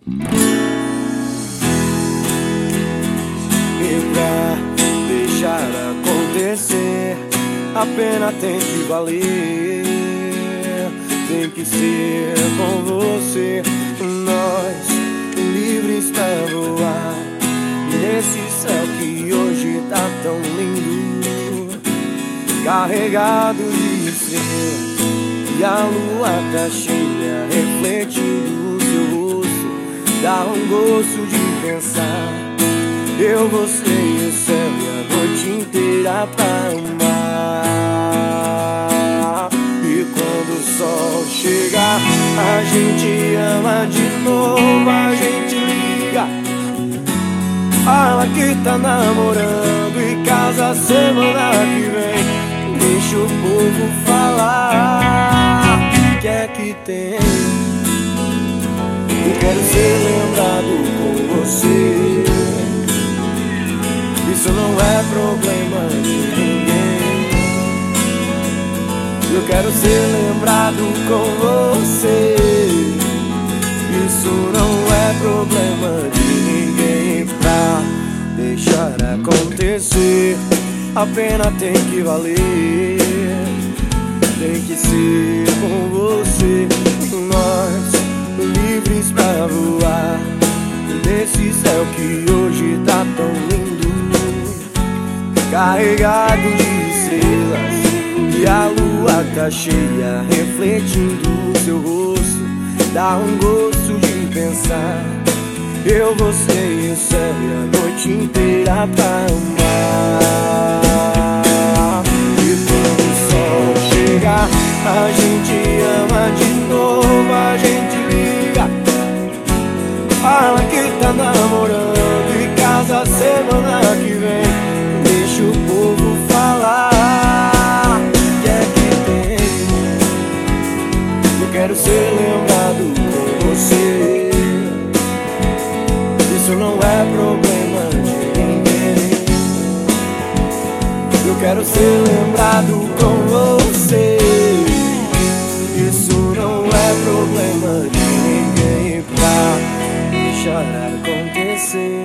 E pra deixar acontecer, a pena tem que valer. Tem que ser com você, nós livres pra voar nesse céu que hoje tá tão lindo, carregado de estrelas, e a lua tá cheia, refletindo o seu rosto. Dá um gosto de pensar, eu, você e o céu e a noite inteira pra amar. E quando o sol chegar, a gente ama de novo, a gente liga, fala que tá namorando e casa semana que vem. Deixa o povo falar, que é que tem? Eu quero ser lembrado com você, isso não é problema de ninguém. Eu quero ser lembrado com você, isso não é problema de ninguém. Pra deixar acontecer, a pena tem que valer. Tem que ser com você, nós livres pra voar nesse céu que hoje tá tão lindo, carregado de estrelas, e a lua tá cheia, refletindo o seu rosto. Dá um gosto de pensar, eu, você e o céu e a noite inteira pra amar. E quando o sol chegar, a gente ama de novo, a gente liga, fala que tá namorando e casa semana que vem. Deixa o povo falar, que é que tem? Eu quero ser lembrado com você, isso não é problema de ninguém. Eu quero ser lembrado com você, isso não é problema de ninguém. Pra deixar acontecer.